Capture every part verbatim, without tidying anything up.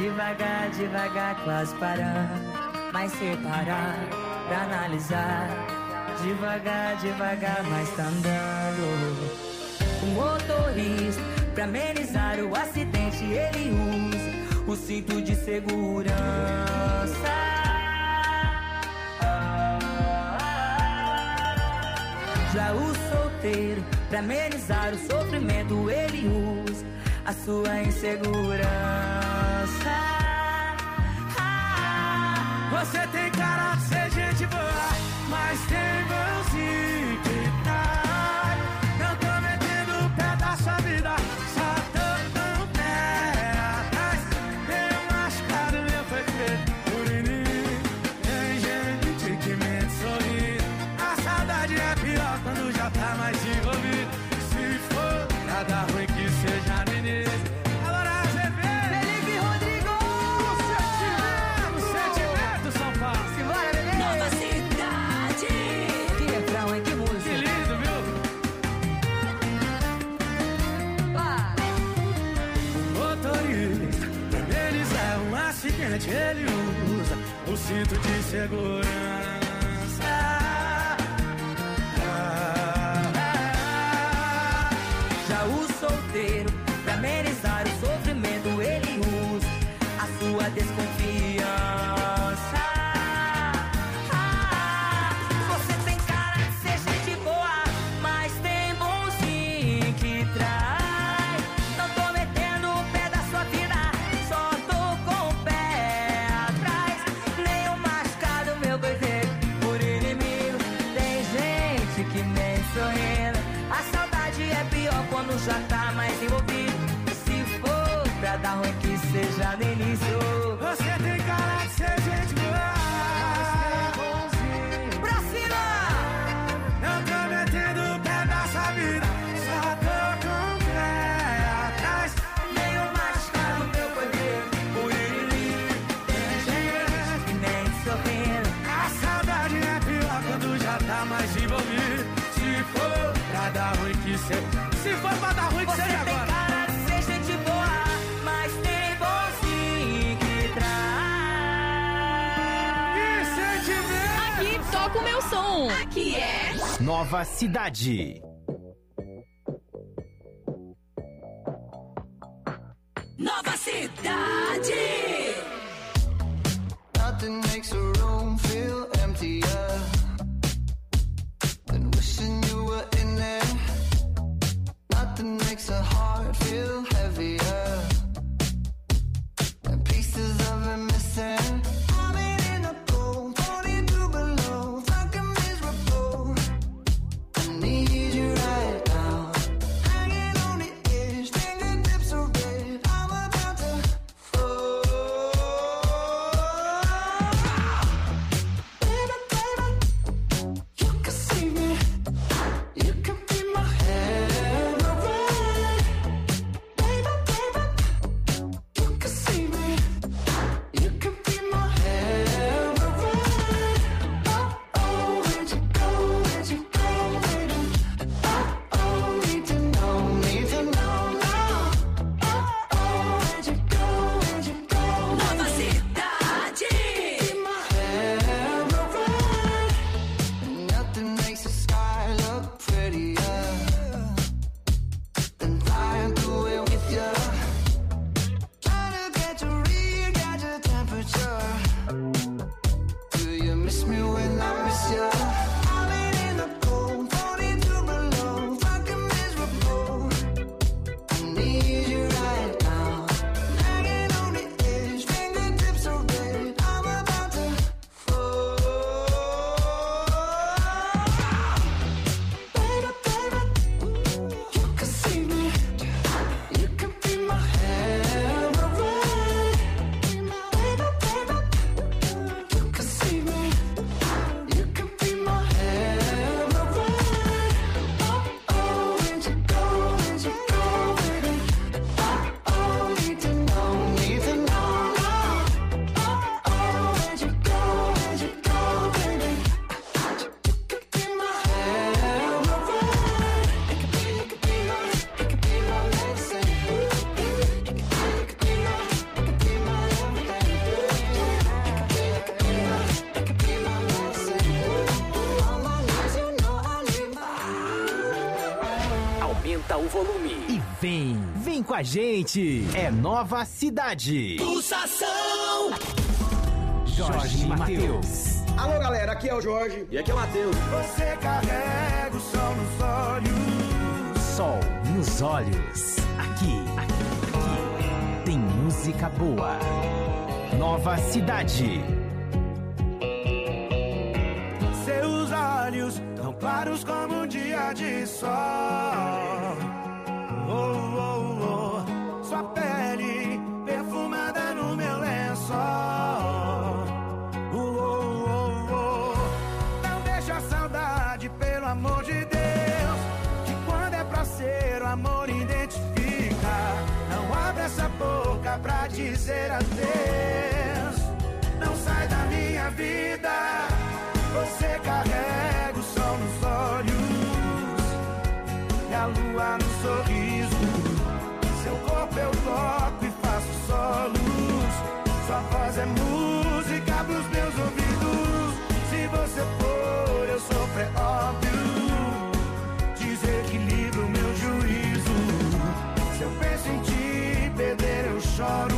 Devagar, devagar, quase parando, mas separar pra analisar. Devagar, devagar, mas tá andando. O motorista, pra amenizar o acidente, ele usa o cinto de segurança. Já o solteiro, pra amenizar o sofrimento, ele usa a sua insegurança. Você tem cara de ser gente boa, mas tem mãozinho que tá. Não tô metendo o pé da sua vida, só tô com o pé atrás. Tenho machucado meu perfeito por inimigo. Tem gente que mente sorrindo. A saudade é pior quando já tá mais envolvido. Se for pra dar ruim que seja no início. Agora você vê Felipe Rodrigo! o sentimento, São Paulo. Simbora, bebê! Nova cidade. Que refrão, hein? Que música! Que lindo, viu? Vai! Motorista, eles é um acidente, ele usa o cinto de segurança. Já o solteiro, pra amenizar o sofrimento, ele usa a sua desconfiança. Você tem cara de ser gente boa, mas tem bonzinho que traz. Não tô metendo o pé da sua vida, só tô com o pé atrás. Nenhum machucado, meu bebê, por inimigo. Tem gente que mente sorrindo. A saudade é pior quando já tá mais envolvido. Se for pra dar ruim que seja no início. Você tem cara de ser gente boa, Pra cima! não tô metendo o pé da sua vida, só tô com o pé atrás. Nenhum machucado, meu poder, por inimigo. Tem gente que mente sorrindo. A saudade é pior quando já tá mais envolvido. Se for pra dar ruim que seja. Se for pra dar ruim que Você seja tem agora. cara de ser gente boa, mas tem bonzinho que traz. Que sentimento! Aqui toca o meu som. Aqui é Nova Cidade. Nova cidade. Nothing makes a room feel emptier than wishing you were in there. Nothing makes a heart feel heavier than pieces of it missing. I'm in a cold, forty-two below, fucking miserable. I need you right now, hanging on the edge, fingertips are red. I'm about to fall. Baby, baby, you can see me, you can be my head away. Baby, baby, o volume e vem, vem com a gente. É Nova Cidade. Pulsação. Jorge Mateus. Alô, galera, aqui é o Jorge. E aqui é o Matheus. Você carrega o sol nos olhos. Sol nos olhos. Aqui, aqui, aqui. Tem música boa. Nova Cidade. Seus olhos tão claros como um dia de sol. Oh, oh, oh. Sua pele perfumada no meu lençol. Oh, oh, oh, oh. Não deixa a saudade, pelo amor de Deus, que quando é pra ser o amor identifica. Não abre essa boca pra dizer adeus. Não sai da minha vida. Você carrega o sol nos olhos e a lua no sorriso. Seu corpo eu toco e faço solos. Sua voz é música pros meus ouvidos. Se você for, eu sofro, é óbvio. Desequilibro meu juízo. Se eu penso em te perder, eu choro.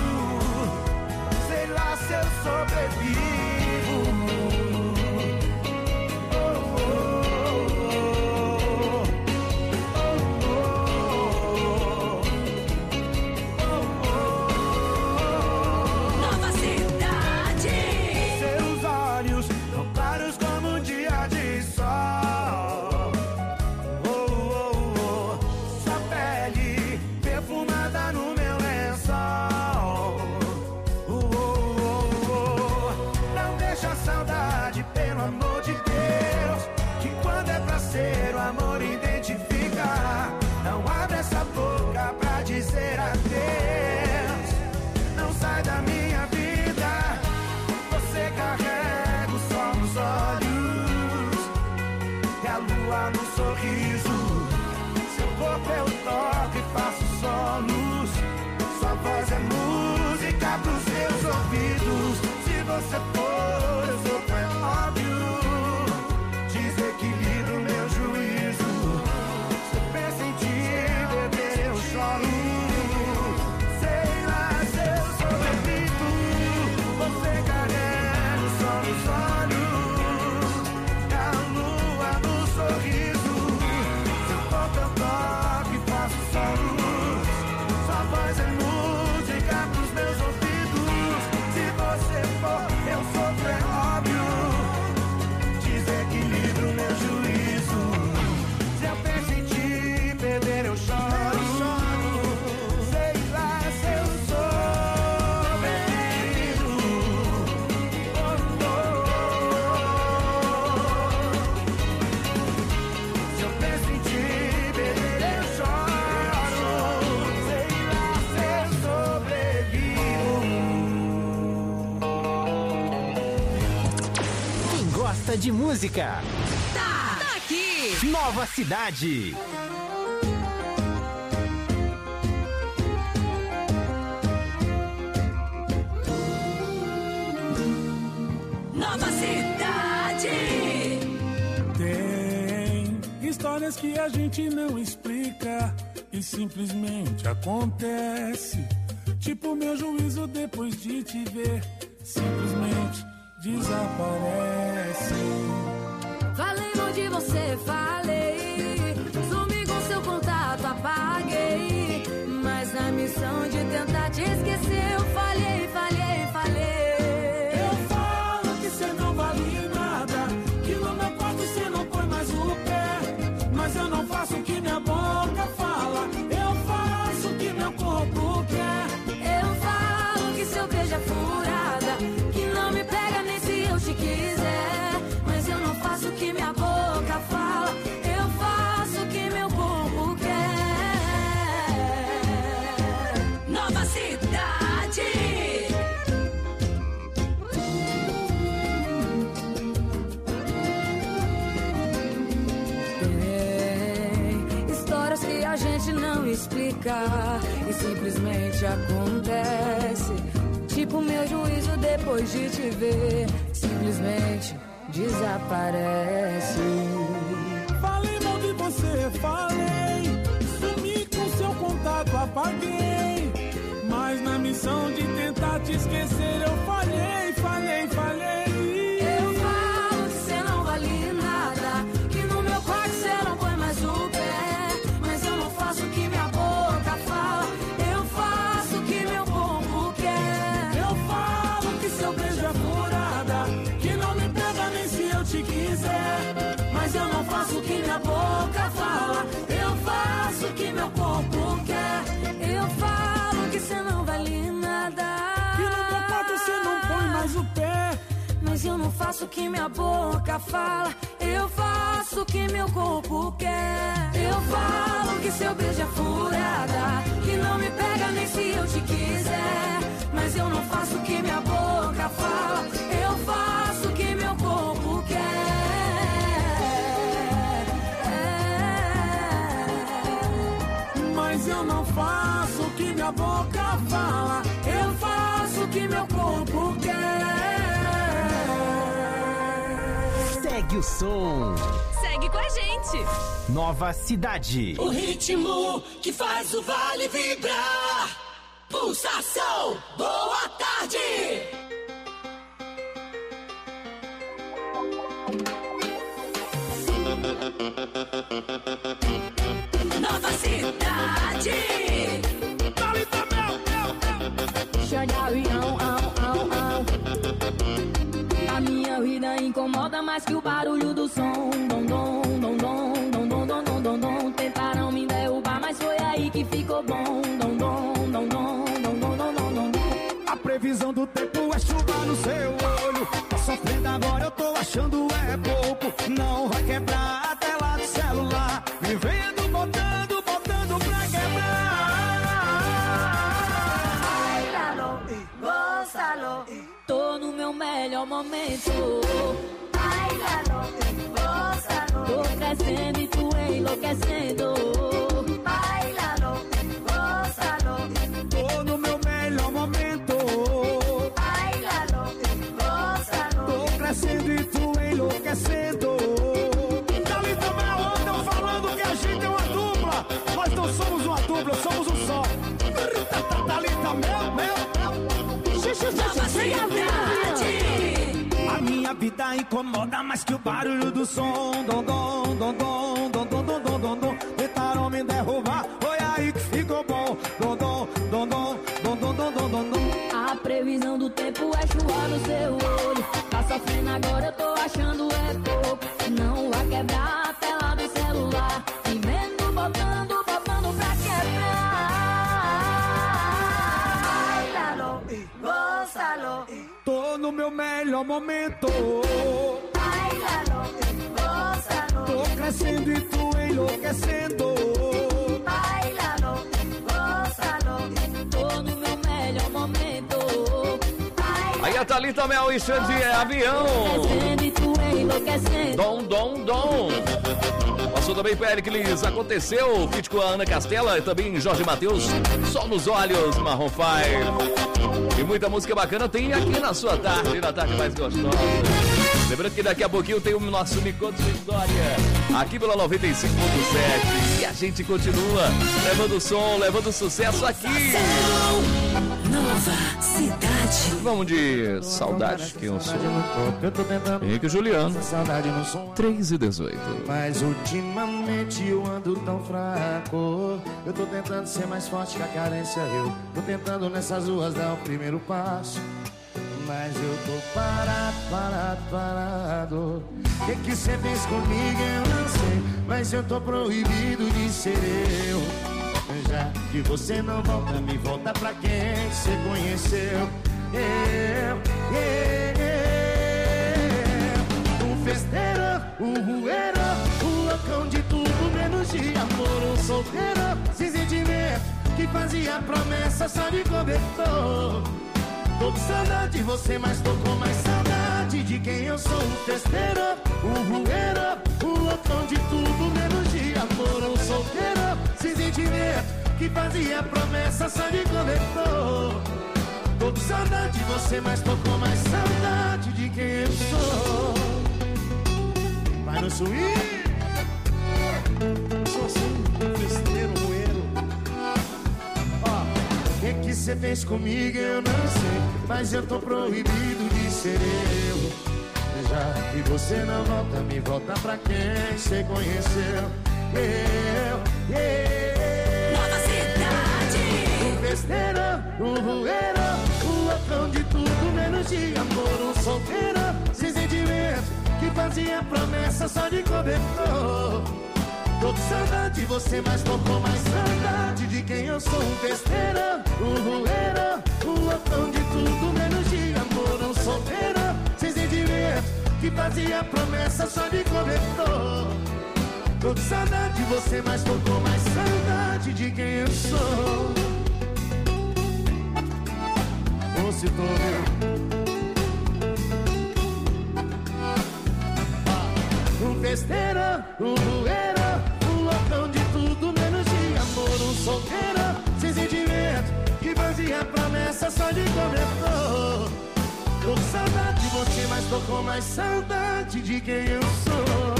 Sei lá se eu sobrevivo. Dizer adeus, não sai da minha vida. Você carrega o sol nos olhos e a lua no sorriso. Seu corpo eu toco e faço solos. Sua voz é música pros meus ouvidos. Se você for, eu sou, é óbvio. Desequilibro meu juízo. Se eu penso em te beber, eu choro. De música. Tá, tá aqui. Nova Cidade. Nova Cidade. Tem histórias que a gente não explica e simplesmente acontece. Tipo meu juízo depois de te ver, simplesmente desaparece. Falei mal de você, falei. Sumi com seu contato, apaguei. Mas na missão de tentar te esquecer, eu falhei, falhei, falhei. Eu falo que você não vale nada, que no meu quarto você não põe mais o pé. Mas eu não faço o que minha boca fala, eu faço o que meu corpo quer. Eu falo que seu beijo é furada, que não me pega nem se eu te quiser. Mas eu não faço o que minha boca fala, eu faço o que meu corpo quer. Nova Cidade. Tem histórias que a gente não explica e simplesmente acontece. Tipo meu juízo depois de te ver, simplesmente desaparece. Falei mal de você, falei. apaguei. Mas na missão de tentar te esquecer eu falhei, falhei, falhei. Eu falo que cê não vale nada, que no meu quarto cê não põe mais o pé. Mas eu não faço o que minha boca fala, eu faço o que meu corpo quer. Eu falo que seu beijo é furada, que não me pega nem se eu te quiser. Mas eu não faço o que minha boca fala, eu faço o que meu corpo quer. Eu falo que cê não vale nada, que no meu quarto cê não põe mais o pé. mas eu não faço o que minha boca fala, eu faço o que meu corpo quer. Eu falo que seu beijo é furada, que não me pega nem se eu te quiser. Mas eu não faço o que minha boca fala, eu faço o que meu corpo quer. Mas eu não faço o que minha boca fala, Eu faço o que meu corpo quer. Segue o som. Segue com a gente. Nova Cidade. O ritmo que faz o vale vibrar. Pulsação, boa tarde. Nova Cidade. Xandawião, au, au, au. A minha vida incomoda mais que o barulho do som. Dom, dom, dom, dom, dom, dom, dom, dom, dom, dom. Tentaram me derrubar, mas foi aí que ficou bom. Dom, dom, dom, dom, dom, dom, dom, dom, dom, dom. A previsão do tempo é chuva no seu olho. Tá sofrendo agora, eu tô achando é pouco. Não vai quebrar a tela do celular. Vivendo, botando, botando pra quebrar. Gózalo, tô no meu melhor momento. Bailalo, gózalo, tô crescendo e tu enlouquecendo. Bailalo, gózalo, Tô no meu melhor momento. bailalo, gózalo. Tô crescendo e tu enlouquecendo. Dali também a outra falando que a gente é uma dupla. Nós não somos uma dupla, somos um só. Dali também, meu. Nova Cidade. A minha vida incomoda mais que o barulho do som. Dom, dom, dom, dom, dom, dom, dom, dom, dom, dom. Tentaram me derrubar, foi aí que ficou bom. Dom, dom, dom, dom, dom, dom, dom, dom, dom, dom. A previsão do tempo é chuva no seu olho. Tá sofrendo agora, eu tô achando é pouco. Não vai quebrar a tela do celular. Vivendo, botando, botando pra quebrar. Bailalo, gózalo, Tô no meu melhor momento. bailalo, gózalo, Tô crescendo e tu enlouquecendo. bailalo, gózalo. Tô no meu melhor momento. Aí a Thalita Mel e Xande é avião. Crescendo e tu enlouquecendo. Dom, dom, dom. Passou também para Eric Liz. Aconteceu. Feat com a Ana Castela e também Jorge Matheus. Sol nos olhos, Marrom Five. E muita música bacana tem aqui na sua tarde, na tarde mais gostosa. Lembrando que daqui a pouquinho tem o nosso Me Conta Sua História, aqui pela noventa e cinco ponto sete. E a gente continua levando som, levando sucesso aqui. Nova Cidade. Vamos de saudade, que eu sou Eu tô tentando Henrique Juliano, saudade no som. três e dezoito. Mas ultimamente eu ando tão fraco. Eu tô tentando ser mais forte que a carência. Eu tô tentando nessas ruas dar o primeiro passo. Mas eu tô parado, parado, parado. O que que cê fez comigo eu não sei. Mas eu tô proibido de ser eu. Já que você não volta, me volta pra quem cê conheceu. Eu, eu, eu. Um festeiro, um rueiro, um loucão de tudo menos de amor. Um solteiro, sem sentimento, que fazia promessa só de cobertor. Tô com saudade de você, mas tô com mais saudade de quem eu sou. Um festeiro, um rueiro, um loucão de tudo menos de amor. Um solteiro, sem sentimento, que fazia promessa só de cobertor. Tô com saudade de você, mas tô com mais saudade de quem eu sou. Vai no swing. Sou assim, um festeiro, rueiro. você fez comigo eu não sei, mas eu tô proibido de ser eu. Já que você não volta, me volta pra quem você conheceu. Eu, eu. Nova Cidade. Um besteira, um rueiro, um loucão de tudo menos de amor. Um solteiro, sem sentimento, que fazia promessa só de cobertor. Tô com saudade de você, mas tô com mais saudade de quem eu sou. Um besteira, um rueiro, um loucão de tudo menos de amor. Um solteiro, sem sentimento, que fazia promessa só de cobertor. Tô com saudade de você, mas tô com mais saudade de quem eu sou. Ô, se tô vendo. Um besteira, um rueiro, um loucão de tudo menos de amor. Um solteiro, sem sentimento, que fazia promessa só de cobertor. Tô com saudade de você, mas tô com mais saudade de quem eu sou.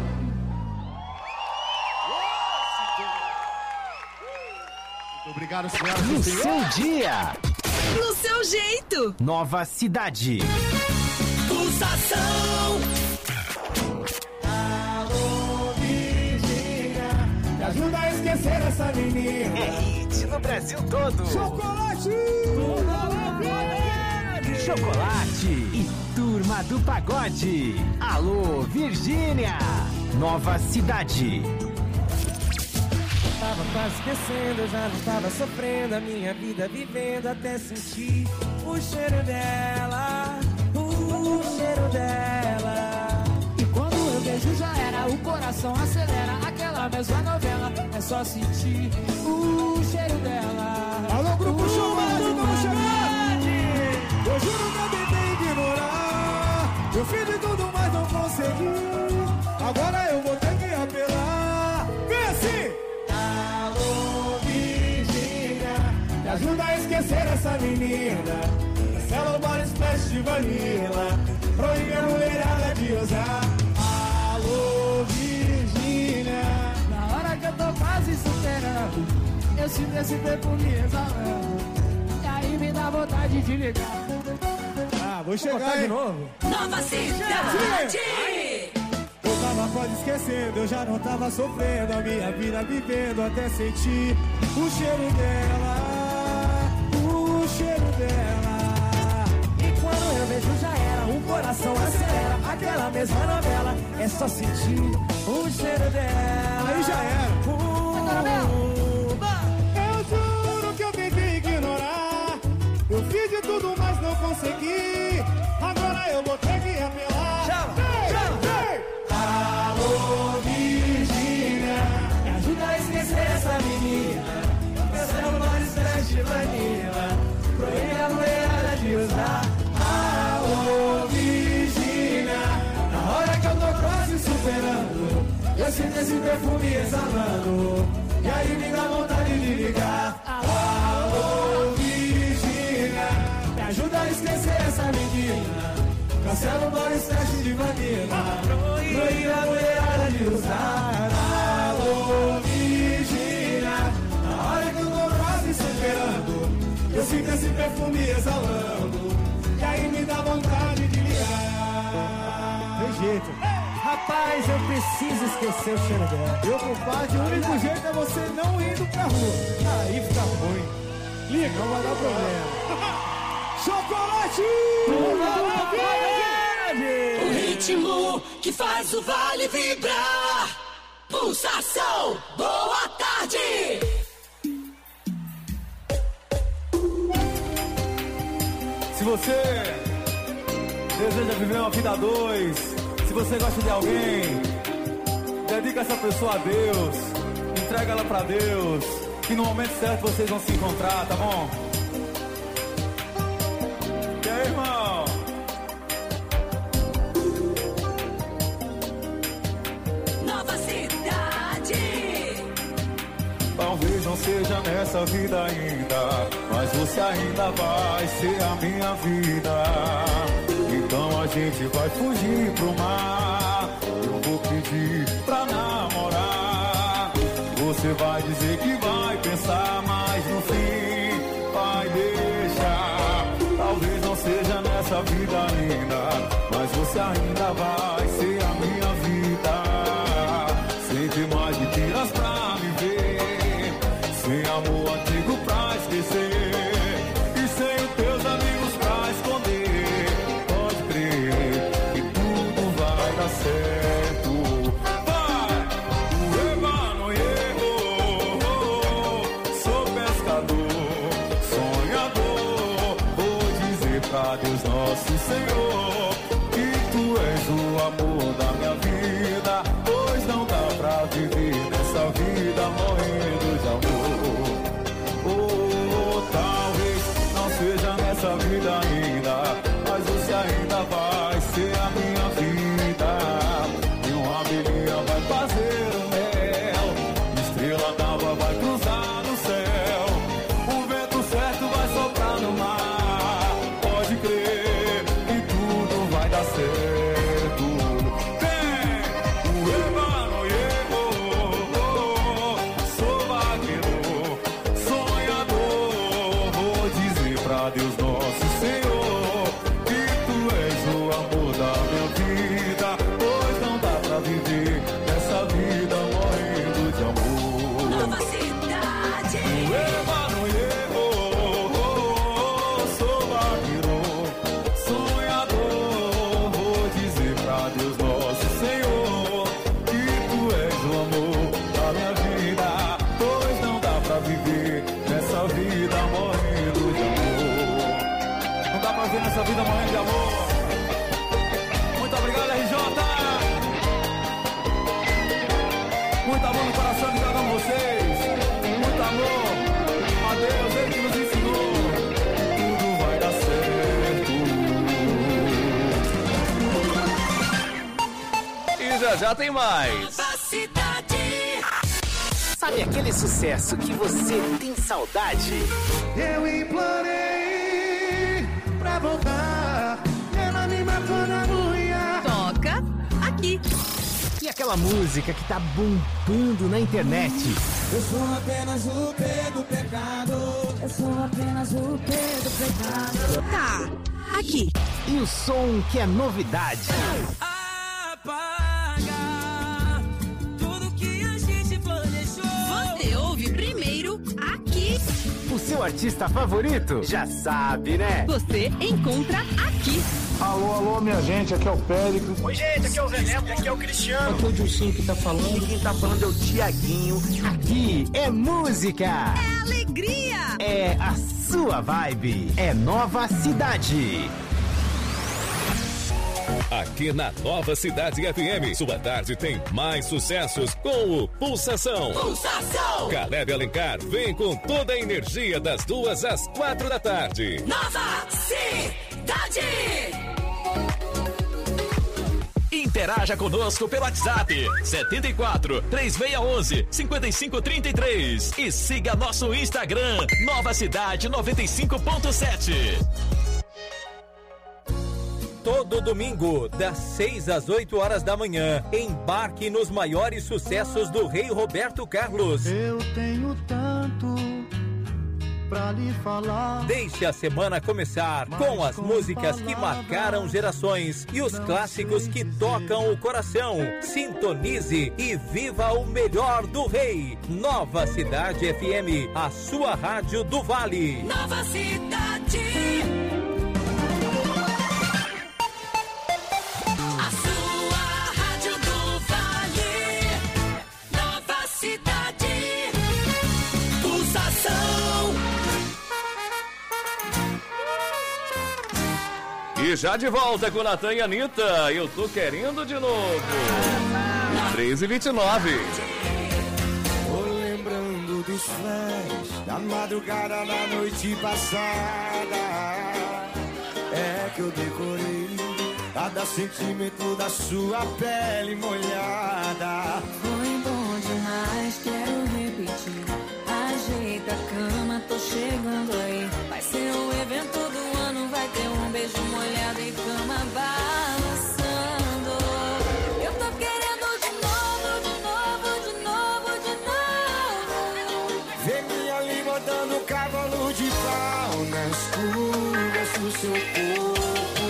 Muito obrigado, senhoras No e seu senhores. dia, No seu jeito. Nova Cidade. Pulsação. Alô, Virgínia, me ajuda a esquecer essa menina. É hit no Brasil todo. Chocolate! Chocolate e Turma do Pagode. Alô, Virgínia. Nova Cidade. Tava quase esquecendo, eu já não tava sofrendo a minha vida vivendo até sentir o cheiro dela, o cheiro dela. E quando eu vejo já era, o coração acelera, aquela mesma novela, é só sentir o cheiro dela. Alô, grupo Chocolate, vamos chegar! Eu juro que eu tentei ignorar, eu fiz de tudo, mas não consegui. Agora eu vou ter que apelar. Vem assim! Alô, Virgínia, me ajuda a esquecer essa menina. Cancela o bar splash de vanilla, proíbe a mulherada de usar. Alô, Virgínia, na hora que eu tô quase superando, eu sinto esse perfume exalando, e aí me dá vontade de ligar. Ah, vou chegar de novo. Nova Cidade. Eu tava quase esquecendo, eu já não tava sofrendo a minha vida vivendo até sentir o cheiro dela, o cheiro dela. E quando eu vejo já era, o coração acelera, aquela mesma novela, é só sentir o cheiro dela. Aí já era. Eu juro que eu tentei ignorar, eu fiz de tudo, mas não consegui. Agora eu vou ter que apelar. Chama, chama. Alô, Virgínia, me ajuda a esquecer essa menina. Cancela o bar splash de vanilla, proíbe a mulherada de usar. Alô, Virgínia, na hora que eu tô quase superando, eu sinto esse perfume exalando, e aí me dá vontade de ligar. Alô, Virgínia, me ajuda a esquecer essa menina. Cancela o bar splash de vanilla, proíbe a mulherada de usar. Alô, Virgínia, na hora que eu tô quase superando, eu sinto esse perfume exalando, e aí me dá vontade de ligar. Tem jeito. Rapaz, eu preciso esquecer o cheiro dela. Meu compadre, o único jeito é você não indo pra rua. Aí fica ruim. Liga, não vai dar problema. Chocolate! O ritmo que faz o vale vibrar. Pulsação, boa tarde. Se você deseja viver uma vida a dois, se você gosta de alguém, dedica essa pessoa a Deus, entrega ela pra Deus, que no momento certo vocês vão se encontrar, tá bom? E aí, irmão? Nova Cidade. Talvez não seja nessa vida ainda, mas você ainda vai ser a minha vida. Então a gente vai fugir pro mar, eu vou pedir pra namorar. Você vai dizer que vai pensar, mas no fim vai nessa vida ainda, mas você ainda vai ser a minha vida. Sem ter mais mentiras pra viver, sem amor antigo pra esquecer, e sem os teus amigos pra esconder. Pode crer que tudo vai dar certo. Vai! O Emmanuel, sou pescador, sonhador. Vou dizer pra Deus nosso Senhor que tu és o amor da minha vida, pois não dá pra viver nessa vida morrendo de amor. Oh, talvez não seja nessa vida ainda, mas você ainda vai ser a minha vida. E uma abelhinha vai fazer o mel, estrela d'alva vai cruzar no céu, o vento certo vai soprar no mar. Pode crer que tudo vai dar certo. Vem, o Emmanuel, sou vaqueiro, sonhador. Vou dizer pra Deus nosso Senhor que tu és o amor da minha vida, pois não dá pra viver nessa vida morrendo de amor. Nova Cidade. Emmanuel, sou vaqueiro, sonhador. Vou dizer pra Deus nosso Senhor que tu és o amor da minha vida, pois não dá pra viver nessa vida morrendo de amor. Não dá pra viver nessa vida morrendo de amor. Muito obrigado, R J. Muito amor no coração de cada um de vocês. Muito amor a Deus, Ele que nos ensinou. Tudo vai dar certo. E já já tem mais. Nova Cidade. Sabe aquele sucesso que você tem saudade? Eu implorei pra voltar, ela me matou na unha. Toca aqui. E aquela música que tá bombando na internet? Eu sou apenas o P do pecado. Eu sou apenas o P do pecado. Tá aqui. E o som que é novidade? Apagar tudo que a gente planejou. Você ouve primeiro aqui. O seu artista favorito? Já sabe, né? Você encontra aqui. Alô, alô, minha gente, aqui é o Péricles. Oi, gente, aqui é o Zé Neto, aqui é o Cristiano. Aqui é o Dilcinho que tá falando. E quem tá falando é o Tiaguinho. Aqui é música. É alegria. É a sua vibe. É Nova Cidade. Aqui na Nova Cidade F M, sua tarde tem mais sucessos com o Pulsação. Pulsação. Caleb Alencar vem com toda a energia das duas às quatro da tarde. Nova Cidade. Interaja conosco pelo WhatsApp setenta e quatro, três seis um um, cinco cinco três três e siga nosso Instagram Nova Cidade noventa e cinco ponto sete. Todo domingo, das seis às oito horas da manhã, embarque nos maiores sucessos do Rei Roberto Carlos. Eu tenho tanto pra lhe falar. Deixe a semana começar com as músicas que marcaram gerações e os clássicos que tocam o coração. Sintonize e viva o melhor do Rei. Nova Cidade F M, a sua rádio do Vale. Nova Cidade. A sua rádio do Vale. Nova Cidade. Pulsação. E já de volta com Natan e Anitta, eu tô querendo de novo. três e vinte e nove. Tô lembrando dos flash da madrugada da noite passada. É que eu decorei cada sentimento da sua pele molhada. Foi bom demais, quero repetir. Ajeita a cama, tô chegando aí. Vai ser o evento do ano, vai ter um beijo molhado e cama balançando. Eu tô querendo de novo, de novo, de novo, de novo. Vê minha língua dando cavalo de pau nas curvas do seu corpo.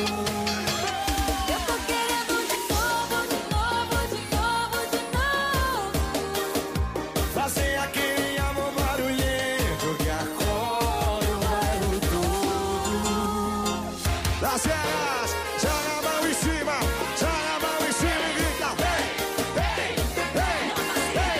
das cegas, joga a mão em cima, joga a mão em cima e grita, vem, vem, vem, vem,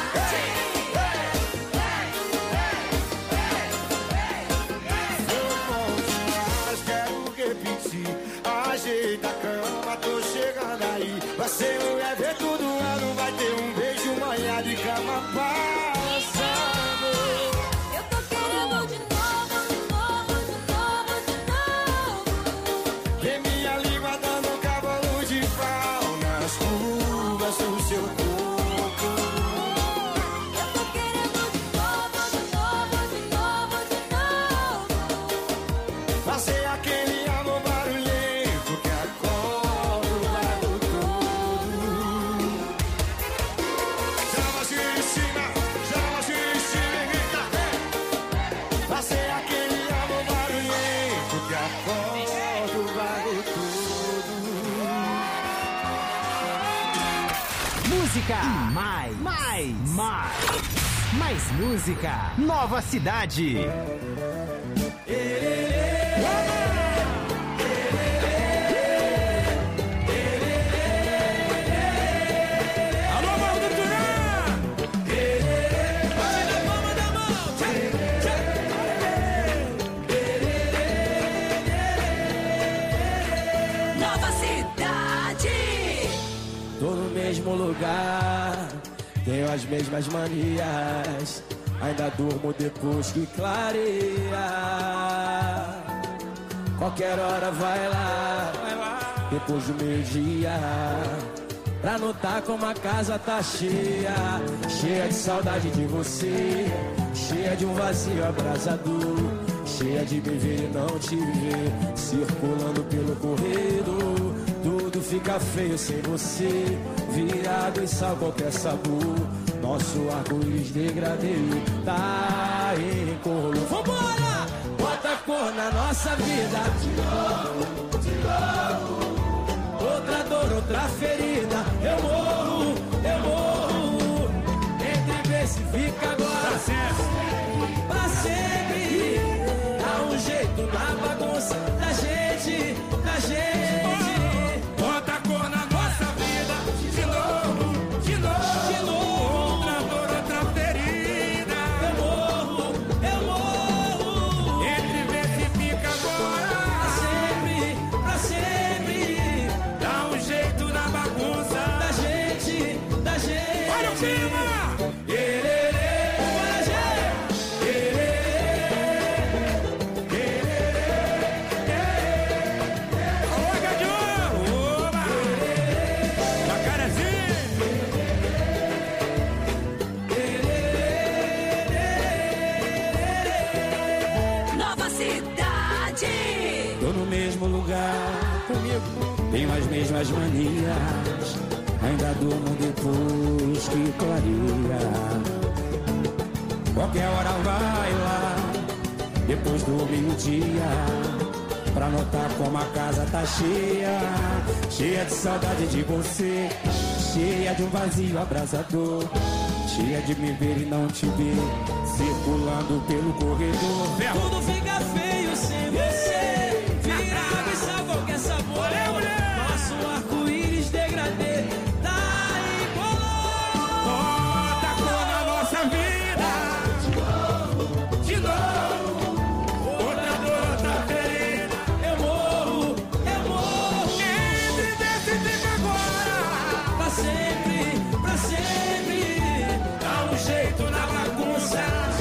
vem, quero repetir, ajeita a cama, tô chegando aí. Você não vai ver tudo, não vai ter um beijo, manhã de cama passando. Eu tô querendo de novo, de novo, de novo, de novo. Vem minha língua dando um cavalo de pau nas curvas do seu corpo. Eu tô querendo de novo, de novo, de novo, de novo. Fazer aquele amor barulhento que acorda o lado todo. Joga assim em cima, joga assim em cima e grita, vem. Fazer aquele amor barulhento que acorda o lado todo. Música mais, mais, mais. Mais música. Nova Cidade. Alô, Morro do Turã! Vai na palma da mão! Tchê, tchê. Nova Cidade. Tô no mesmo lugar, tenho as mesmas manias, ainda durmo depois que clareia. Qualquer hora vai lá, depois do meio-dia, pra notar como a casa tá cheia, cheia de saudade de você, cheia de um vazio abrasador, cheia de me ver e não te ver, circulando pelo corredor. Tudo fica feio sem você, virado em sal qualquer sabor. Nosso arco-íris degradê tá em cor. Vambora! Bota cor na nossa vida. De novo, de novo. Outra dor, outra ferida. Eu morro, eu morro. Entre ver se fica agora. Pra sempre. Pra sempre. Dá um jeito na bagunça da gente, da gente. Bota cor na nossa vida. De novo, de novo. De novo. Outra dor, outra ferida. Eu morro, eu morro. Entre ver se fica agora. Pra sempre, pra sempre. Dá um jeito na bagunça da gente, da gente. Olha o clima! Nova Cidade. Tô no mesmo lugar, comigo tenho as mesmas manias, ainda durmo depois que clareia. Qualquer hora vai lá, depois do meio-dia, pra notar como a casa tá cheia, cheia de saudade de você, cheia de um vazio abrasador, cheia de me ver e não te ver, circulando pelo corredor. Tudo fica feio sem você, virado e sabor que é sabor. Nosso arco-íris degradê tá em color. Bota cor na nossa vida. De novo, de novo. Outra dor, outra ferida. Eu morro, eu morro. Entre desse fica agora. Pra sempre, pra sempre. Dá um jeito na bagunça.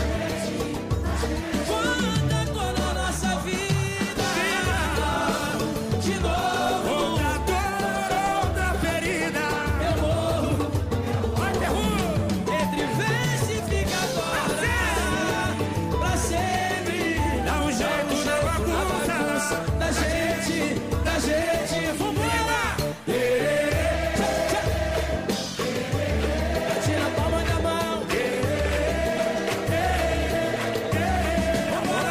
Bota cor na nossa vida. De novo. Outra dor, outra ferida. Eu morro, eu morro. Entre vezes se fica agora. Pra sempre. Dá um jeito na bagunça da gente, da gente. Vambora! Tira a palma da mão. Vambora,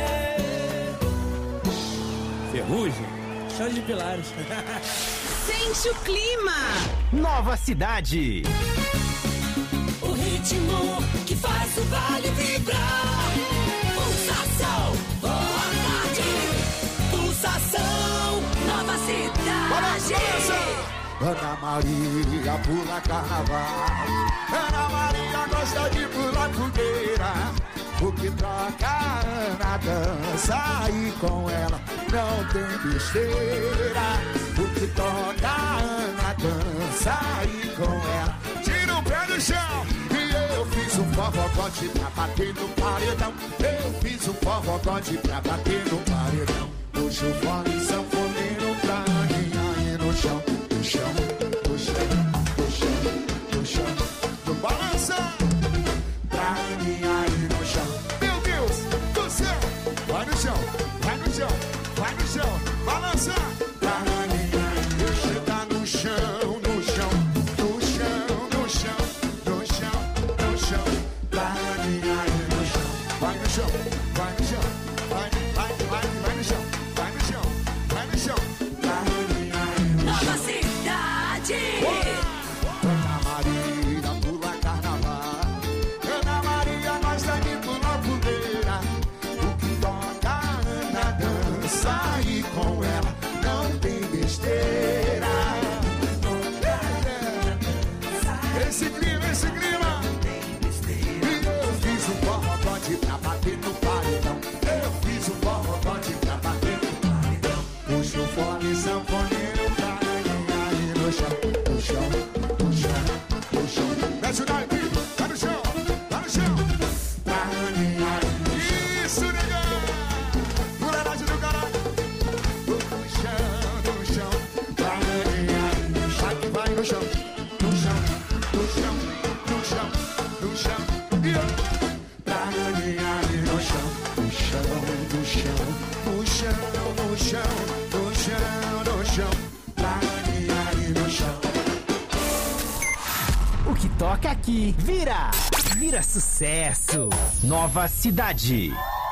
Ferrugem, chão de pilares. Sem Baixe o clima. Nova Cidade. O ritmo que faz o vale vibrar. Pulsação, boa tarde. Pulsação, Nova Cidade. Ana Maria pula carnaval. Ana Maria gosta de pular fogueira. O que toca a Ana dança e com ela não tem besteira. O que toca a Ana dança e com ela tira o pé do chão. E eu fiz um forrocote pra bater no paredão. Eu fiz um forrocote pra bater no paredão. Puxa o fone sanfoneiro pra aninhar aí no chão. No chão, no chão, no chão, no chão, no balança. Pra aninhar aí no chão. Meu Deus do céu. Vai no chão, vai no chão, vai no chão. Balança. Pra aninhar aí no chão. Tá no chão, no chão, no chão, no chão, no chão, no chão. Pra aninhar aí no chão. Vai no chão, vai no chão. Vai, vai, vai, vai no chão. Vai no chão, vai no chão. Pra aninhar aí no chão. Nova Cidade. Ana Maria pula carnaval. Ana Maria gosta de pular fogueira. O que toca a Ana dança e com ela não tem besteira. Esse clima, esse clima. E eu fiz um forrocote pra bater no paredão. Eu fiz um forrocote pra bater no paredão. Puxa o fone sanfoneiro pra aninhar aí no chão. No chão, no chão, no chão. Desce o naipe, tá no chão, tá no chão. Pra aninhar. Isso, negão. Fuleiragem do caralho. No chão, no chão. Pra aninhar. Vai que vai no chão. No chão, no chão, no chão, no chão. E eu. Pra aninhar no chão. No chão, no chão, no chão, no chão, no chão, no chão. Pra aninhar no chão. O que toca aqui vira, vira sucesso. Nova Cidade.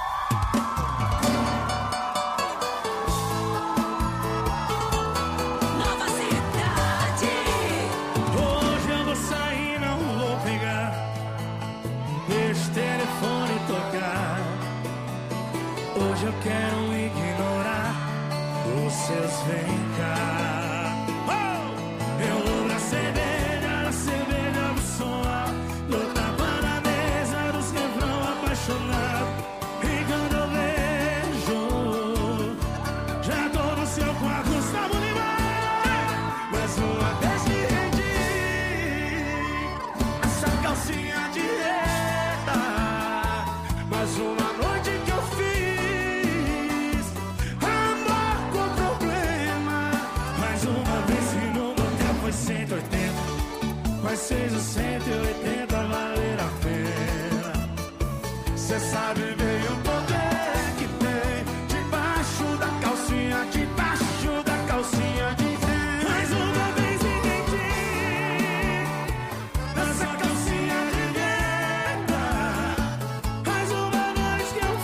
Nova Cidade. Hoje eu vou sair, não vou pegar esse telefone tocar. Hoje eu quero ignorar os seus vem cá. Oh! Eu vou na cerveja, na cerveja do som alto, no tapa na mesa dos refrão apaixonado. E quando eu vejo, já tô no seu quarto, Gustavo Lima. Mais uma vez me rendi, essa calcinha de reta. Mais uma noite que eu fiz amor com problema. Mais uma vez que no motel foi cento e oitenta, mas seja cento e oitenta valer a pena. Cê sabe bem o poder que tem debaixo da calcinha, debaixo da calcinha de dentro. Mais uma vez me entendi nessa calcinha de dentro. Mais uma noite que eu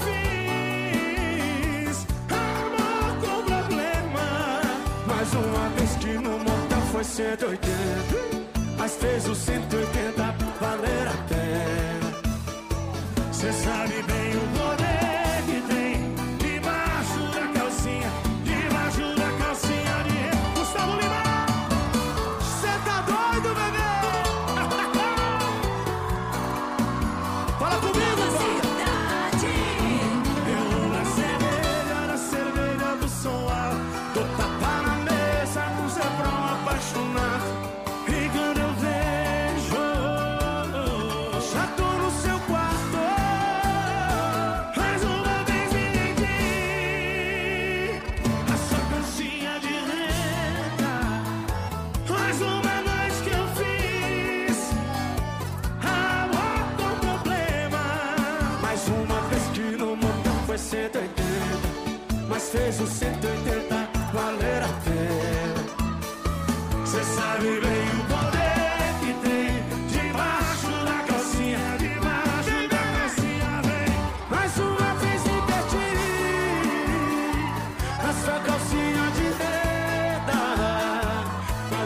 fiz amor com problema. Mais uma vez que no motel foi cento e oitenta, mas fez o cento e oitenta valer a pena. Cê sabe bem o poder que tem debaixo da calcinha, debaixo da calcinha de Gustavo Lima. Cê tá doido, bebê? Fala comigo, Nova pô. Cidade. Eu na cerveja, na cerveja do som alto, tô tapa na mesa com o refrão apaixonado. E quando eu vejo, já tô no seu quarto. Mais uma vez me entendi, a sua calcinha de renda. Mais uma noite que eu fiz amor com problema. Mais uma vez que no motel foi cento e oitenta, mas fez o cento e oitenta valer a pena. Cê sabe bem o poder que tem debaixo da calcinha, debaixo da calcinha, vem. Mais uma vez me perdi, a sua calcinha de renda.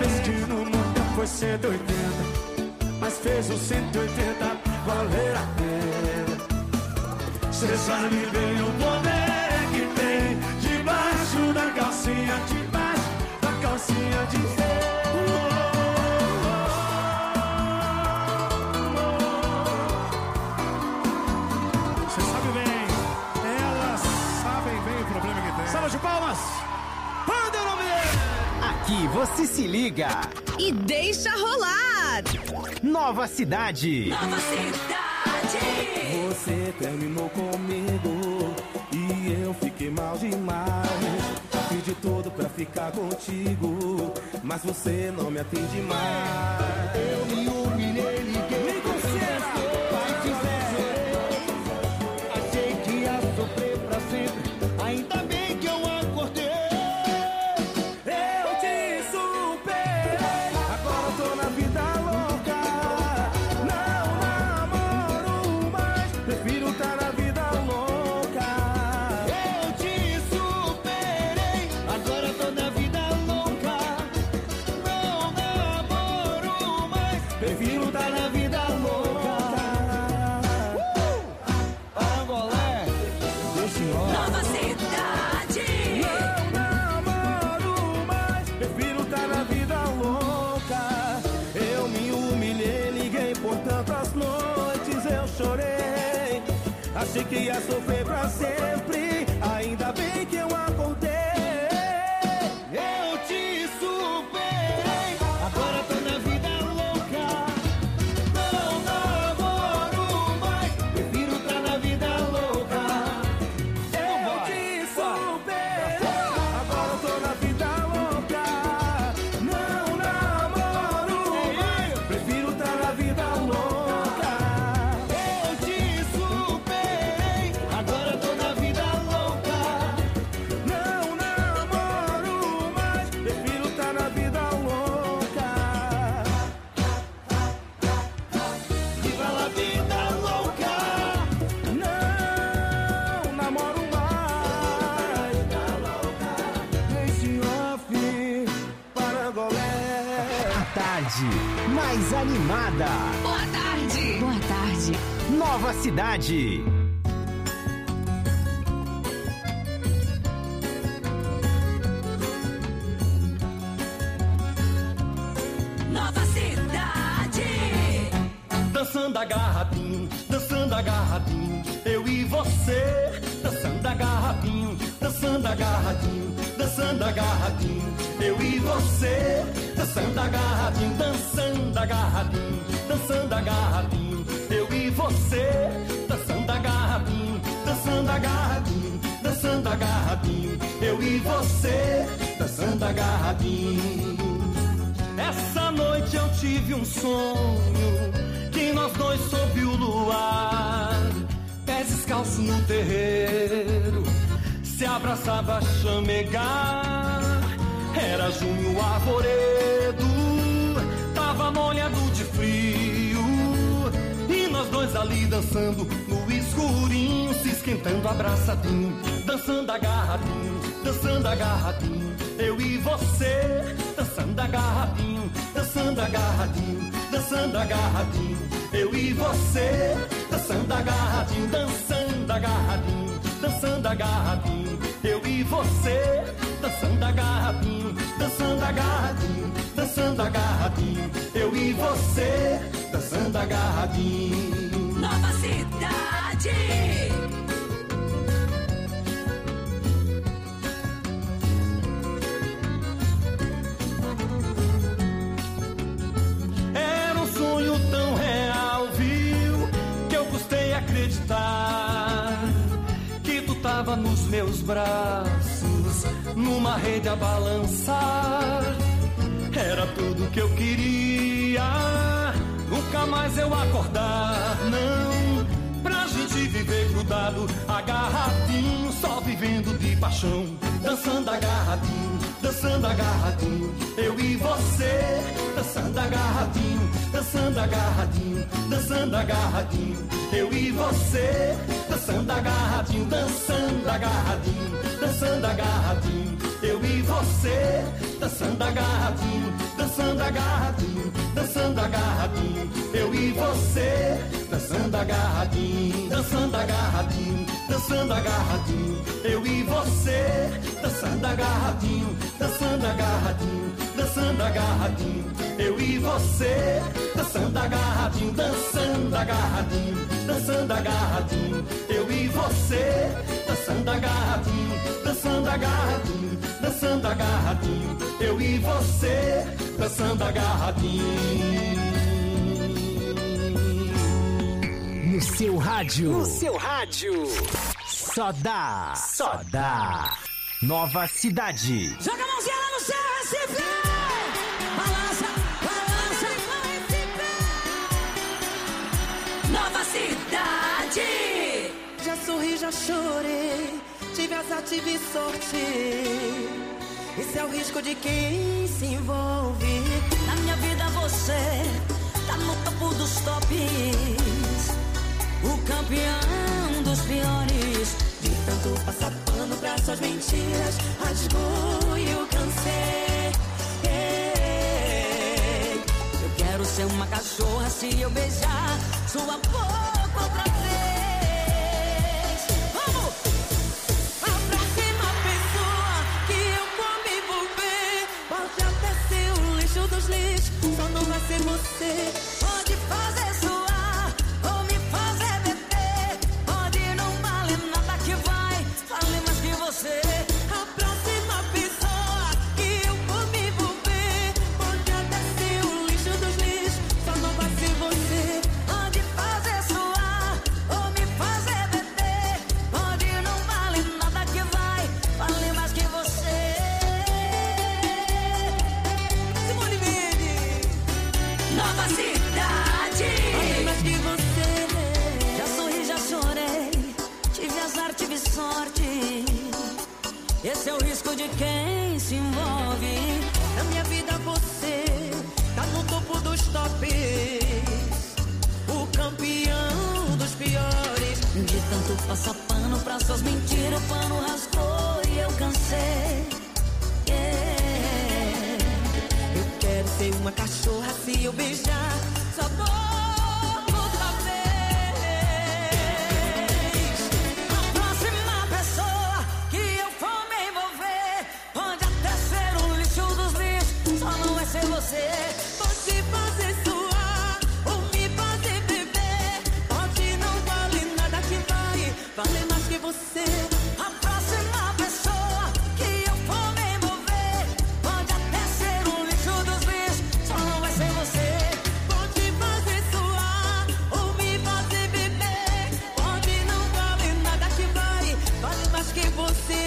destino no tempo foi cento e oitenta, mas fez o cento e oitenta valer a pena. Cê sabe bem o poder que tem debaixo da calcinha, debaixo da calcinha de cera. Cê sabe bem, elas sabem bem o problema que tem. Salva de palmas! Manda o nome dele! Aqui você se liga e deixa rolar. Nova Cidade. Nova Cidade. Você terminou comigo e eu fiquei mal demais. Fiz de tudo pra ficar contigo, mas você não me atende mais. Eu me humilhei, liguei, me considera, vai dizer. Achei que ia sofrer pra sempre, ainda bem que eu acordei. Eu te superei, agora tô na vida louca. Não namoro mais, prefiro tá na vida louca. Eu te superei, agora tô na vida louca. Não namoro mais, prefiro tá na vida louca. Angolé, deixa em hora. Nova Cidade. Não namoro mais, prefiro tá na vida louca. Eu me humilhei, liguei por tantas noites, eu chorei. Achei que ia sofrer pra sempre, ainda bem que eu acordei. Eu te superei, agora tô na vida louca. Não namoro mais, prefiro tá na vida louca. Eu te superei, agora tô na vida louca. Não namoro mais, prefiro tá na vida louca. Eu te superei, agora tô na vida louca. Não namoro mais, prefiro tá na vida louca. Viva la vida louca. Não namoro mais. Deixe off para Angolé. A tarde mais animada. Boa tarde. Boa tarde. Nova Cidade. Nova Cidade. Dançando agarradinho, dançando agarradinho, eu e você. Dançando agarradinho, dançando agarradinho, dançando agarradinho, eu e você. Dançando agarradinho, dançando agarradinho, dançando agarradinho, eu e você. Dançando agarradinho, dançando agarradinho, dançando agarradinho, eu e você. Dançando agarradinho. Essa noite eu tive um sonho, que nós dois sob o luar, pés descalços no terreiro, se abraçava a chamegar. Era junho arvoredo, tava molhado de frio, e nós dois ali dançando no escurinho, se esquentando abraçadinho, dançando agarradinho, dançando agarradinho, eu e você. Dançando agarradinho, dançando agarradinho, dançando agarradinho, eu e você. Dançando agarradinho, dançando agarradinho, dançando agarradinho, eu e você. Dançando agarradinho, dançando agarradinho, dançando agarradinho, eu e você. Dançando agarradinho. Nova Cidade. Era um sonho tão real, viu, que eu custei acreditar que tu tava nos meus braços, numa rede a balançar. Era tudo que eu queria, nunca mais eu acordar, não, pra gente viver grudado, agarradinho, só vivendo de paixão. Dançando agarradinho, dançando agarradinho, eu e você. Dançando agarradinho, dançando agarradinho, dançando agarradinho, eu e você. Dançando agarradinho, dançando agarradinho, dançando agarradinho, eu e você. dançando agarradinho, dançando agarradinho, dançando agarradinho, eu e você, dançando agarradinho, dançando agarradinho, dançando agarradinho, eu e você, dançando agarradinho, dançando agarradinho, dançando agarradinho, eu e você, dançando agarradinho, dançando agarradinho, dançando agarradinho, eu e você, dançando agarradinho, dançando agarradinho, dançando agarradinho, eu e você, dançando agarradinho. No seu rádio, no seu rádio, só dá, só dá. Nova Cidade. Joga a mãozinha lá no céu, Recife! Balança, balança, Recife! Nova Cidade! Já sorri, já chorei, tive azar, tive sorte. Esse é o risco de quem se envolve. Na minha vida você tá no topo dos tops, o campeão dos piores. De tanto passar pano pra suas mentiras, rasgou e eu cansei. Ei, eu quero ser uma cachorra se eu beijar sua boca outra vez. Vamos! A próxima pessoa que eu for me envolver pode até ser o lixo dos lixos, só não vai ser você. Pode fazer suar ou me fazer beber, pode não valer nada que vai valer mais que você. A próxima pessoa que eu for me envolver pode até ser o lixo dos lixos, só não vai ser você. Pode fazer suar ou me fazer beber, pode não valer nada que vai valer mais que você. Simone Mendes. Nova Cidade. Vale mais que você. Já sorri, já chorei, tive azar, tive sorte. Esse é o risco de quem se envolve. Na minha vida você tá no topo dos tops, o campeão dos piores. De tanto passar pano pra suas mentiras, o pano rasgou e eu cansei. Yeah. Eu quero ser uma cachorra se eu beijar sua boca outra vez. A próxima pessoa que eu for me envolver pode até ser o lixo dos lixos, só não vai ser você. Pode fazer suar ou me fazer beber, pode não valer nada que vai valer mais que você. A próxima pessoa que eu for me envolver pode até ser o lixo dos lixos, só não vai ser você. Pode fazer suar ou me fazer beber, pode não valer nada que vai valer mais que você.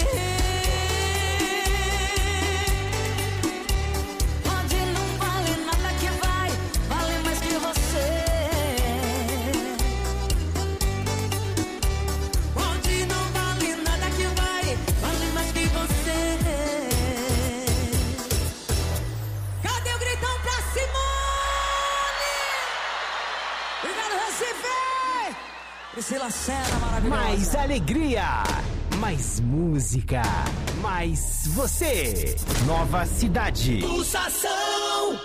Pode não valer nada que vai valer mais que você. Pode não valer nada que vai valer mais que você. Cadê o gritão pra Simone? Obrigado, Recife! Priscila Senna, maravilhosa. Mais alegria, mais música, mais você. Nova Cidade. Pulsação!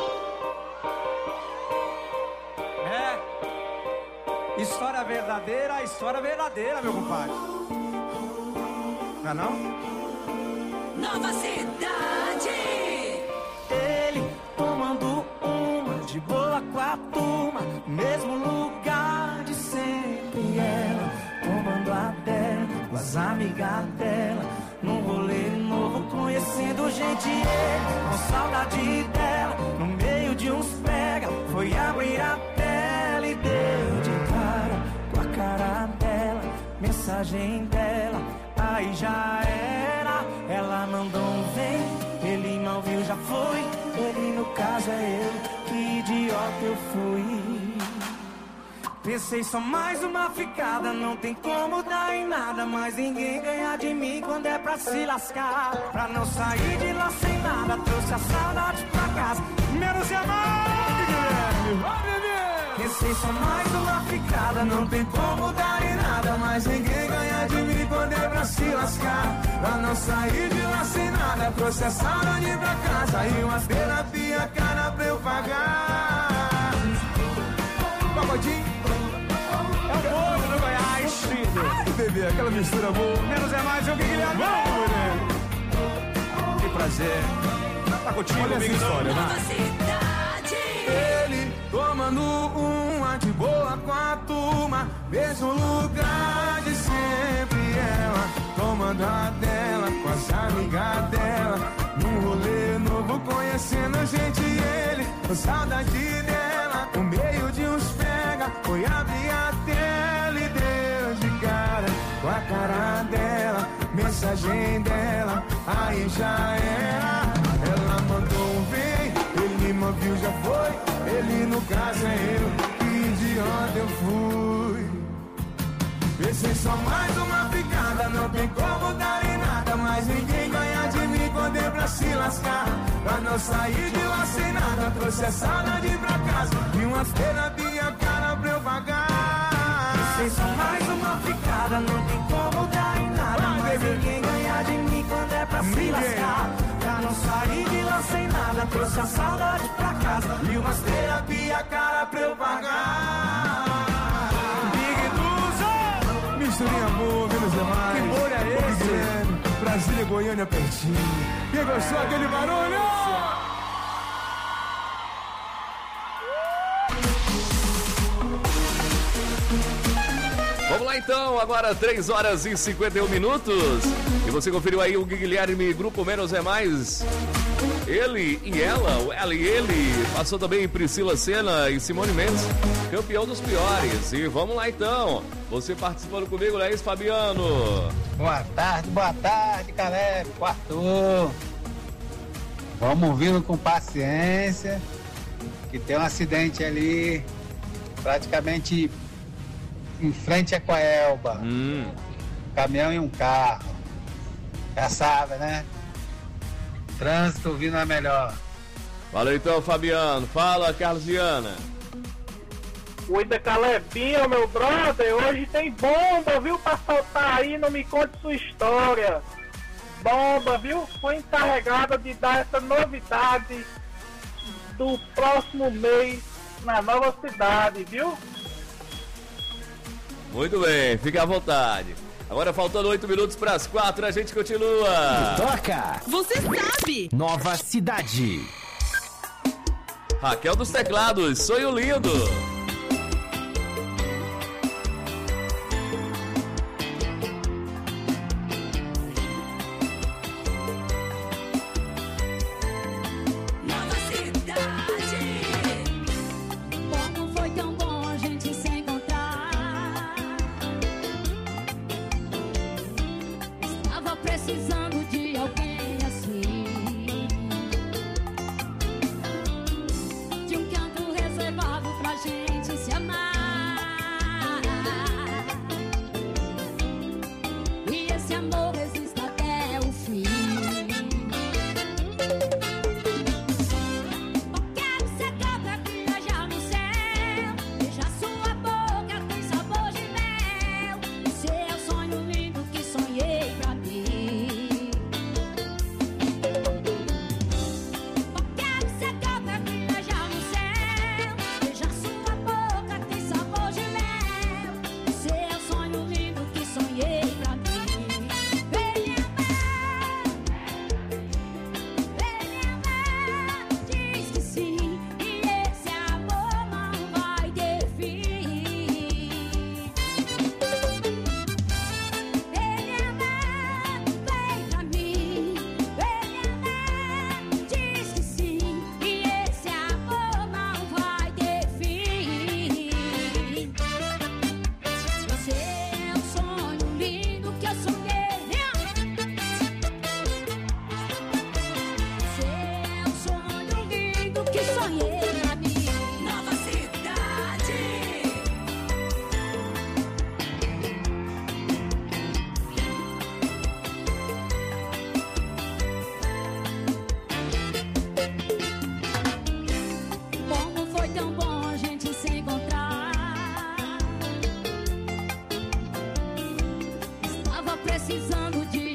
É. História verdadeira, história verdadeira, meu compadre. Não é não? Nova Cidade. Ele tomando uma de boa com a turma, mesmo lugar de sempre. Ela tomando a dela com as amigas dela, num rolê novo, conhecendo gente. Ele com saudade dela, no meio de uns pega, foi abrir a tela e deu de cara com a cara dela, mensagem dela, aí já era. Ela mandou um vem, ele mal viu, já foi. Ele no caso é eu, que idiota eu fui. Pensei só mais uma ficada, não tem como dar em nada, mas ninguém ganha de mim quando é pra se lascar. Pra não sair de lá sem nada, trouxe a saudade pra casa, menos de amar, Guilherme. Pensei só mais uma ficada, não tem como dar em nada, mas ninguém ganha de mim quando é pra se lascar. Pra não sair de lá sem nada, trouxe a saudade pra casa e uma terapia cara pra eu pagar. Pagodinho é o povo do Goiás, filho. Ai, bebê, aquela mistura boa. Menos é mais, eu que queria amar, mulher. Que prazer. Tá contigo, olha essa história, vai. Ele tomando uma de boa com a turma, mesmo lugar de sempre. Ela tomando a dela com as amigas dela, num rolê novo conhecendo a gente e ele, com saudade dela, no meio de uns pega, foi abrir a tela e deu de cara com a cara dela, mensagem dela, aí já era. Ela mandou um vem, ele me viu, já foi, ele no caso é eu, que idiota eu fui. Pensei só mais uma picada, não tem como dar em nada, mas ninguém ganha de mim quando é pra se lascar. Pra não sair de lá sem nada, trouxe a saudade pra casa e umas terapia cara pra eu pagar. Pensei só mais uma picada, não tem como dar em nada, vai, mas baby, ninguém ganha de mim quando é pra ninguém se lascar. Pra não sair de lá sem nada, trouxe a saudade pra casa e umas terapia cara pra eu pagar. Misturinha boa, menos demais. Que bom é esse? Brasília e Goiânia pertinho. Quem gostou daquele barulho? Vamos lá então, agora três horas e cinquenta e um minutos. E você conferiu aí o Guilherme, Grupo Menos é Mais. Ele e ela, o ela e ele. Passou também Priscila Senna e Simone Mendes, campeão dos piores. E vamos lá então, você participando comigo, Laís Fabiano. Boa tarde, boa tarde, Caleb, Arthur. Vamos vindo com paciência, que tem um acidente ali, praticamente em frente à Coelba. Hum. Um caminhão e um carro. Já sabe, né? Trânsito vindo é melhor. Valeu então, Fabiano. Fala, Carlos Viana. Cuida, Calebinho, meu brother. Hoje tem bomba, viu? Pra soltar aí, não me conte sua história. Bomba, viu? Foi encarregada de dar essa novidade do próximo mês na nova cidade, viu? Muito bem, fique à vontade. Agora faltando oito minutos para as quatro, a gente continua. Toca! Você sabe! Nova Cidade. Raquel dos Teclados, Sonho Lindo. Precisando de alguém assim, de um canto reservado pra gente se amar. E esse amor resiste até o fim. Eu quero ser cabra que viajar no céu, beijar sua boca tem sabor de mel. Esse é o sonho lindo que sonhei pra mim.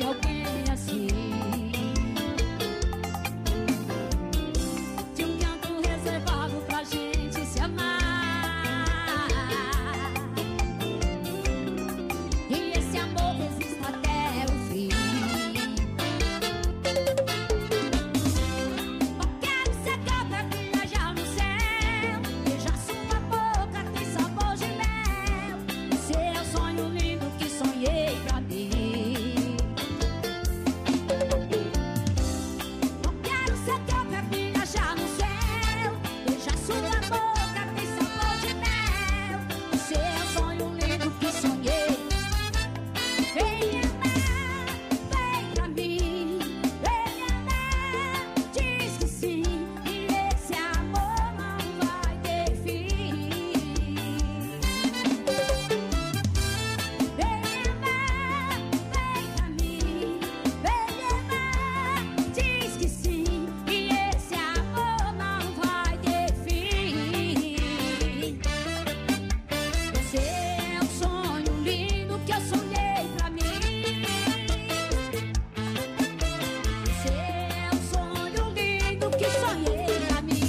alguém assim. De um canto reservado pra gente se amar. E esse amor resiste até o fim. Eu quero ser cobra, viajar no céu, beijar sua boca, tem sabor de mel. Esse é o sonho lindo que sonhei pra mim. Eu quero ser cobra, viajar no céu, beijar sua boca, tem sabor de mel. Esse é o sonho lindo que sonhei. Vem amar, vem pra mim. Vem amar, diz que sim. E esse amor não vai ter fim. Vem amar, vem pra mim. Vem amar, diz que sim. E esse amor não vai ter fim. Esse é o sonho lindo que eu sonhei pra mim. Esse é o sonho lindo que sonhei pra mim.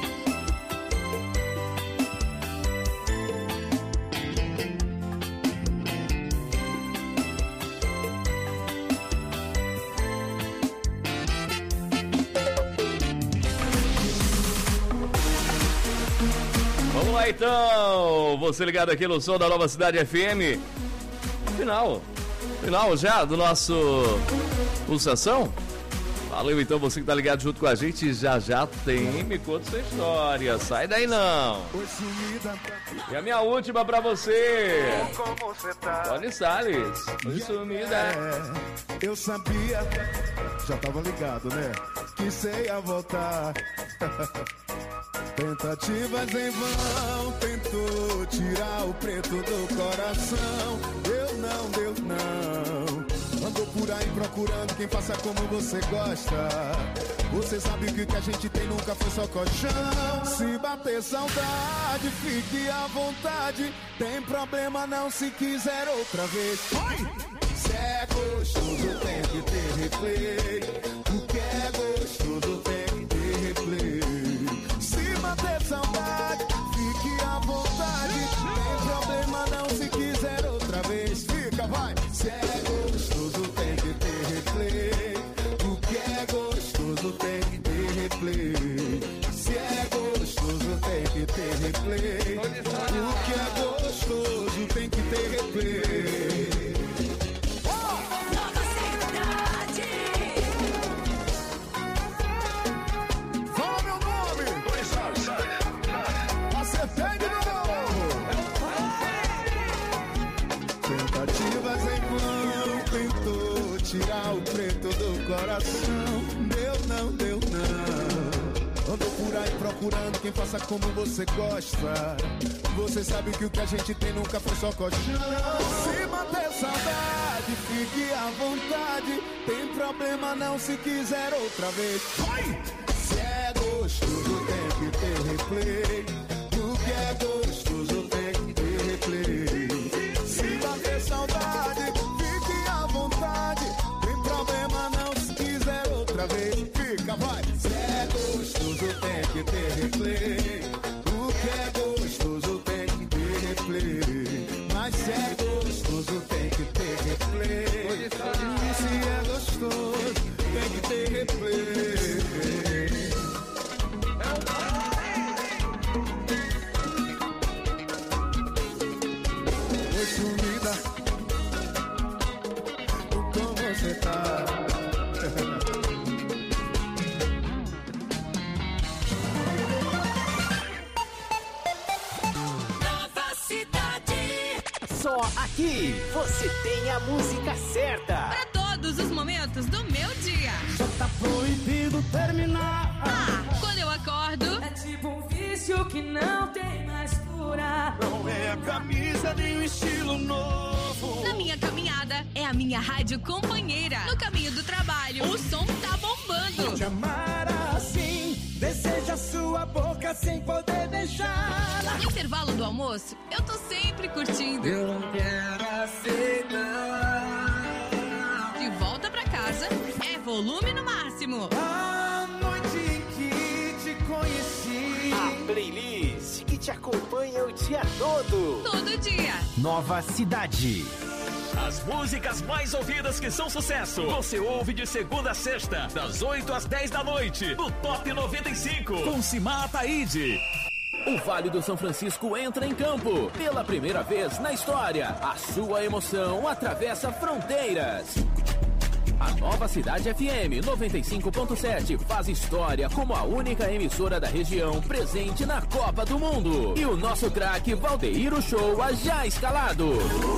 Vamos lá então, você ligado aqui no som da Nova Cidade F M. Final, final já do nosso Pulsação. Valeu então, você que tá ligado junto com a gente, já já tem Me Conta Sua História, sai daí não. E a minha última pra você, Como você tá? Tony Salles, Oi Sumida. É, eu sabia, já tava ligado, né? Que cê ia voltar. Tentativas em vão, tentou tirar o preto do coração. Deu não, deu não. Andou por aí procurando quem faça como você gosta. Você sabe que o que a gente tem nunca foi só colchão. Se bater saudade, fique à vontade. Tem problema não se quiser outra vez. Se é gostoso tem que ter replay. O que é gostoso tem que ter replay. Se bater saudade, fique à vontade. Tem problema não se quiser outra vez. Fica, vai. Se é gostoso tem que ter replay. O que é gostoso tem que ter replay. Se é gostoso tem que ter replay. O que é gostoso tem que ter replay. Nova Cidade. Fala meu nome. Acertei de novo. Tentativas em vão, tentou tirar o preto do coração. Deu não, deu não. Andou por aí procurando quem faça como você gosta. Você sabe que o que a gente tem nunca foi só colchão. Se bater saudade, fique à vontade. Tem problema não se quiser outra vez. Se é gostoso tem que ter replay. O que é gostoso tem que ter replay. Se bater saudade, fique à vontade. Tem problema não se quiser outra vez. Fica, vai. Se é gostoso tem que ter replay. O que é gostoso tem que ter replay. Mas se é gostoso tem que ter replay. E se é gostoso tem que ter replay. Oi, sumida, como você tá? Nova Cidade. Só aqui você tem a música certa. Para todos os momentos do meu dia. Tá proibido terminar. Ah, quando eu acordo. É tipo um vício que não tem mais cura. Não é a camisa nem o estilo novo. Na minha caminhada, é a minha rádio companheira. No caminho do trabalho, o som tá bombando. Te amar assim, deseja sua boca sem poder beijar. No intervalo do almoço, eu tô sempre curtindo. Eu não quero aceitar. De volta volta pra casa é volume no máximo. A noite em que te conheci. A playlist que te acompanha o dia todo. Todo dia. Nova Cidade. As músicas mais ouvidas que são sucesso, você ouve de segunda a sexta, das oito às dez da noite, no Top noventa e cinco, com Simar Ataíde. O Vale do São Francisco entra em campo. Pela primeira vez na história, a sua emoção atravessa fronteiras. A Nova Cidade F M noventa e cinco ponto sete faz história como a única emissora da região presente na Copa do Mundo. E o nosso craque Valdeir Uchoa já escalado.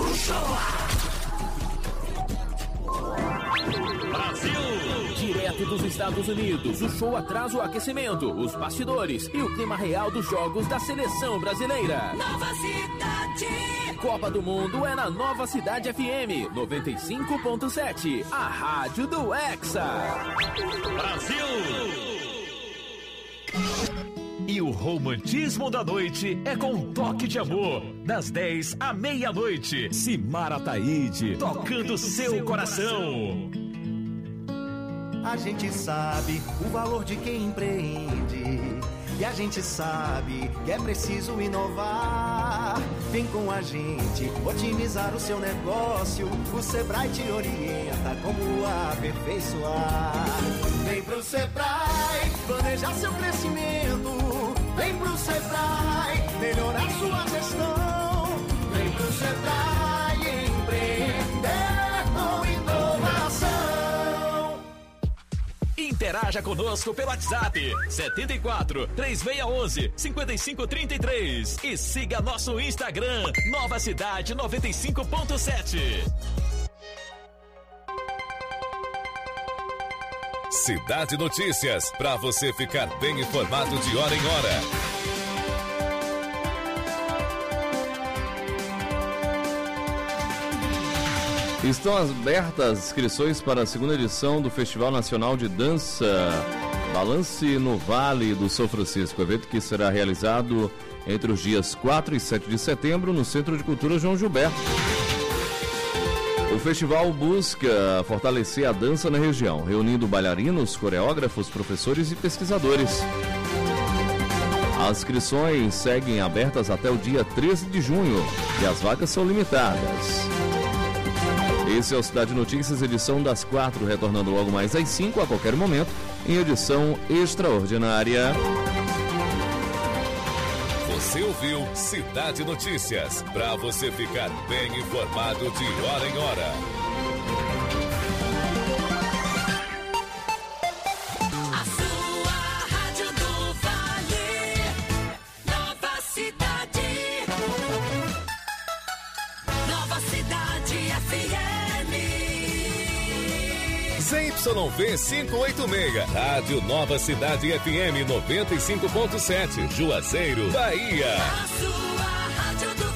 Brasil! Direto dos Estados Unidos, o show traz o aquecimento, os bastidores e o clima real dos jogos da seleção brasileira. Nova Cidade. Copa do Mundo é na Nova Cidade F M noventa e cinco ponto sete, a rádio do Hexa. Brasil! E o romantismo da noite é com um toque de amor. Das dez à meia-noite, Simar Ataíde, tocando seu coração. A gente sabe o valor de quem empreende. E a gente sabe que é preciso inovar. Vem com a gente otimizar o seu negócio. O Sebrae te orienta como aperfeiçoar. Vem pro Sebrae planejar seu crescimento. Vem pro Sebrae melhorar sua gestão. Vem pro Sebrae empreender com inovação. Interaja conosco pelo WhatsApp setenta e quatro, três seis um um, cinco cinco três três e siga nosso Instagram Nova Cidade noventa e cinco ponto sete. Cidade Notícias, para você ficar bem informado de hora em hora. Estão abertas as inscrições para a segunda edição do Festival Nacional de Dança Balance no Vale do São Francisco, evento que será realizado entre os dias quatro e sete de setembro no Centro de Cultura João Gilberto. O festival busca fortalecer a dança na região, reunindo bailarinos, coreógrafos, professores e pesquisadores. As inscrições seguem abertas até o dia treze de junho e as vagas são limitadas. Esse é o Cidade Notícias, edição das quatro, retornando logo mais às cinco, a qualquer momento, em edição extraordinária. Você ouviu Cidade Notícias, para você ficar bem informado de hora em hora. A sua rádio do Vale, Nova Cidade, Nova Cidade F M. Z Y V quinhentos e oitenta e seis, Rádio Nova Cidade F M noventa e cinco ponto sete, Juazeiro, Bahia. A sua rádio do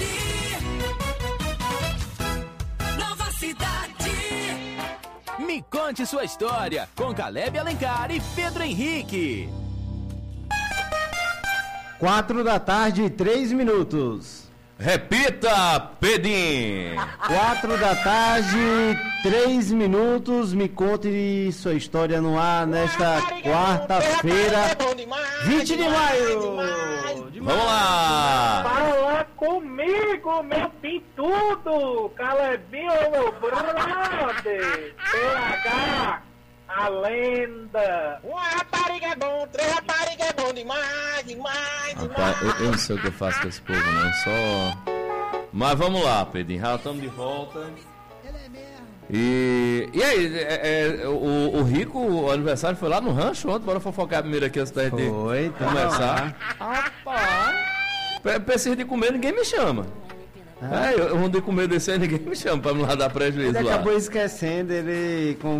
Vale, Nova Cidade. Me conte sua história com Caleb Alencar e Pedro Henrique. Quatro da tarde e três minutos. Repita, Pedim! Quatro da tarde, três minutos. Me conte sua história no ar nesta quarta-feira, vinte de maio. Vamos lá! Fala comigo, meu pintudo! Calebinho, meu brother! P H, a lenda! Uma rapariga é bom, três raparigas é bom demais, demais, demais! Rapaz, eu, eu não sei o que eu faço com esse povo, não, só... Mas vamos lá, Pedrinho, já estamos de volta. E, e aí, é, é, o, o Rico, o aniversário foi lá no rancho ontem, bora fofocar primeiro aqui antes da gente Foi, tá começar. Rapaz, preciso de comer, ninguém me chama. Ah. É, eu, eu vou de comer desse aí, ninguém me chama pra me lá dar prejuízo ele lá. acabou esquecendo, ele com